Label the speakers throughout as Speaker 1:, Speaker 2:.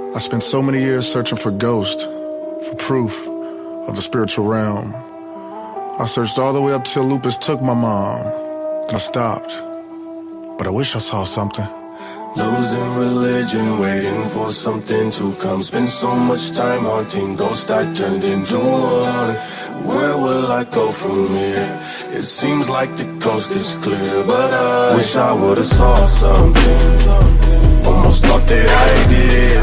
Speaker 1: I spent so many years searching for ghosts, for proof of the spiritual realm. I searched all the way up till lupus took my mom, and I stopped. But I wish I saw something.
Speaker 2: Losing religion, waiting for something to come. Spend so much time haunting ghosts I turned into one. Where will I go from here? It seems like the coast is clear, but I wish I would've saw something. Almost thought that I did.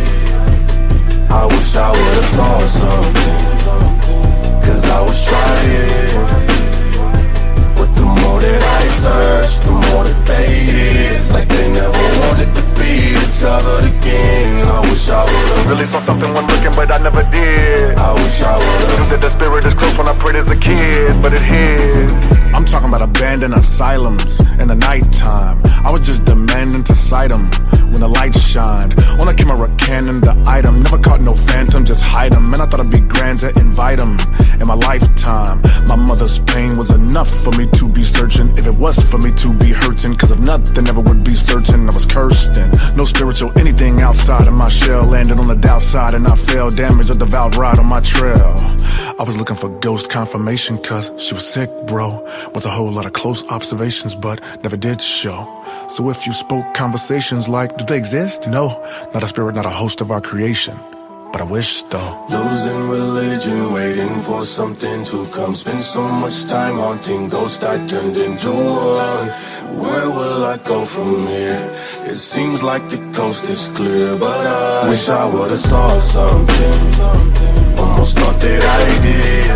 Speaker 2: I wish I would've saw something, cause I was trying. But the more that I searched, the more that they hid, like they never wanted to be discovered again. I wish I would've
Speaker 3: really saw something when looking, but I never did.
Speaker 2: I wish I would've
Speaker 3: knew that the spirit is close when I prayed as a kid, but it hid.
Speaker 1: I'm talking about abandoned asylums in the nighttime. I was just demanding to sight them when the lights shined. On a camera cannon, the item. Never caught no phantom, just hide them. And I thought it'd be grand to invite them in my lifetime. My mother's pain was enough for me to be searching. If it was for me to be hurting, cause if nothing ever would be certain, I was cursed and no spiritual anything outside of my shell. Landed on the downside and I fell, damaged a devout ride on my trail. I was looking for ghost confirmation cause she was sick, bro. Was a whole lot of close observations but never did show. So if you spoke conversations like, do they exist? No, not a spirit, not a host of our creation. But I wish though.
Speaker 2: Losing religion, waiting for something to come. Spend so much time haunting ghosts I turned into one. Where will I go from here? It seems like the coast is clear, but I wish I would've saw something. Almost thought that I did.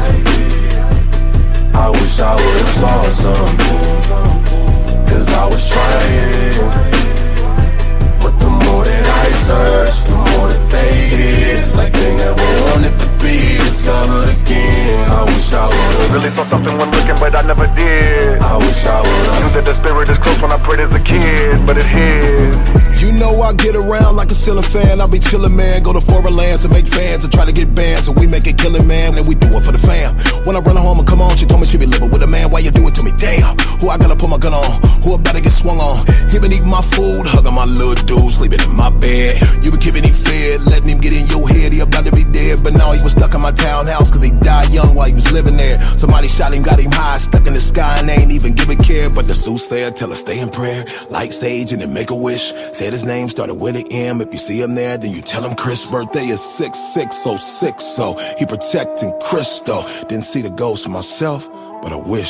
Speaker 2: I wish I would've saw something, cause I was trying. But the more that I searched, the more that they hid, like they never wanted to be discovered again. I wish I would've
Speaker 3: really saw something when looking, but I never did.
Speaker 2: I wish I would've
Speaker 3: knew that the spirit is close when I prayed as a kid, but it hid.
Speaker 4: You know I get around like a ceiling fan. I be chillin', man. Go to foreign lands and make fans and try to get bands, and we make it killin', man. And we do it for the fam. When I run home and come on, she told me she be living with a man. Why you do it to me? Damn. Who I gotta put my gun on? Who I better get swung on? He been eating my food, hugging my little dude, sleeping in my bed. You been keeping him fed, letting him get in your head. He about to be dead, but now he was stuck in my townhouse cause he died young while he was living there. Somebody shot him, got him high, stuck in the sky and ain't even giving care. But the soothsayer tell her stay in prayer, light sage and then make a wish. Said his name started with an M. If you see him there, then you tell him Chris' birthday is 6-6-06. So he protecting Chris though. Didn't see the ghost myself, but I wish.